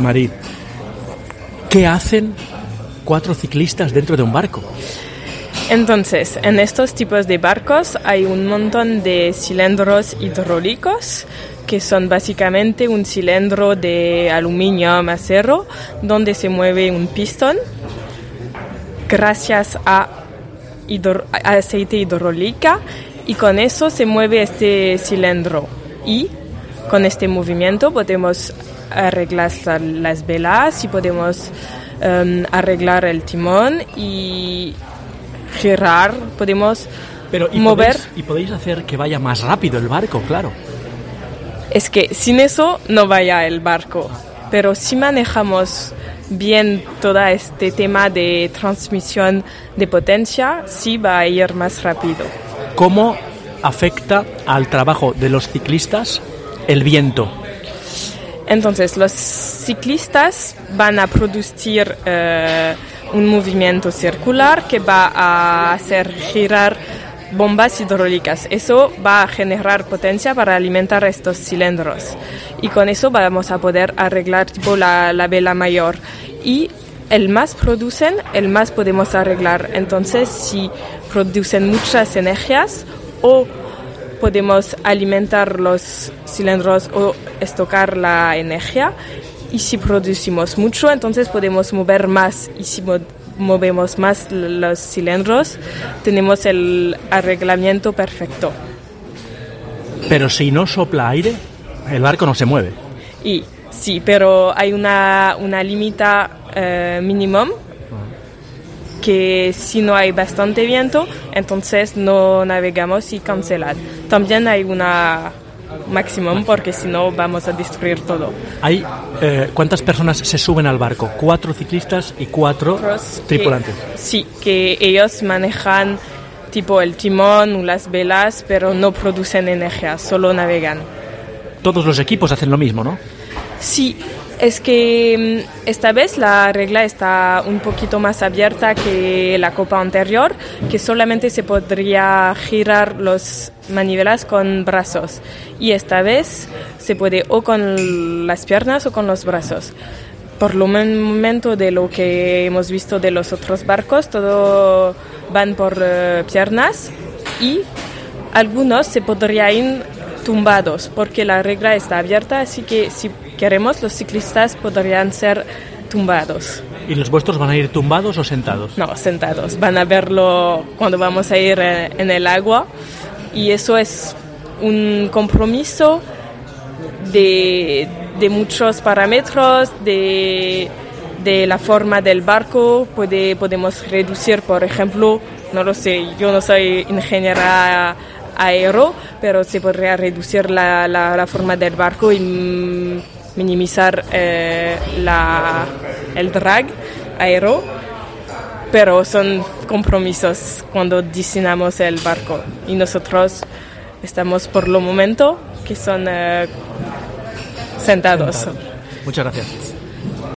Marie, ¿qué hacen 4 ciclistas dentro de un barco? Entonces, en estos tipos de barcos hay un montón de cilindros hidráulicos que son básicamente un cilindro de aluminio o acero donde se mueve un pistón gracias a aceite hidráulico y con eso se mueve este cilindro y con este movimiento podemos arreglar las velas y podemos arreglar el timón y girar, podemos mover. Y podéis hacer que vaya más rápido el barco, claro. Es que sin eso no vaya el barco, pero si manejamos bien todo este tema de transmisión de potencia, sí va a ir más rápido. ¿Cómo afecta al trabajo de los ciclistas el viento? Entonces, los ciclistas van a producir un movimiento circular que va a hacer girar bombas hidráulicas. Eso va a generar potencia para alimentar estos cilindros. Y con eso vamos a poder arreglar tipo la vela mayor. Y el más producen, el más podemos arreglar. Entonces, si producen muchas energías o podemos alimentar los cilindros o estocar la energía. Y si producimos mucho, entonces podemos mover más. Y si movemos más los cilindros, tenemos el arreglamiento perfecto. Pero si no sopla aire, el barco no se mueve. Y sí, pero hay una limita mínima que si no hay bastante viento, entonces no navegamos y cancelar. También hay una máximo porque si no vamos a destruir todo. Hay ¿cuántas personas se suben al barco? 4 ciclistas y 4 tripulantes. Sí, que ellos manejan tipo el timón o las velas, pero no producen energía, solo navegan. Todos los equipos hacen lo mismo, ¿no? Sí, es que esta vez la regla está un poquito más abierta que la copa anterior, que solamente se podría girar los manivelas con brazos. Y esta vez se puede o con las piernas o con los brazos. Por lo momento de lo que hemos visto de los otros barcos, todo van por piernas y algunos se podrían ir tumbados porque la regla está abierta, así que si queremos los ciclistas podrían ser tumbados. ¿Y los vuestros van a ir tumbados o sentados? No, sentados. Van a verlo cuando vamos a ir en el agua y eso es un compromiso de muchos parámetros, de la forma del barco. Podemos reducir, por ejemplo, no lo sé, yo no soy ingeniera aero, pero se podría reducir la forma del barco y minimizar el drag aero, pero son compromisos cuando diseñamos el barco y nosotros estamos por lo momento que son sentados. Muchas gracias.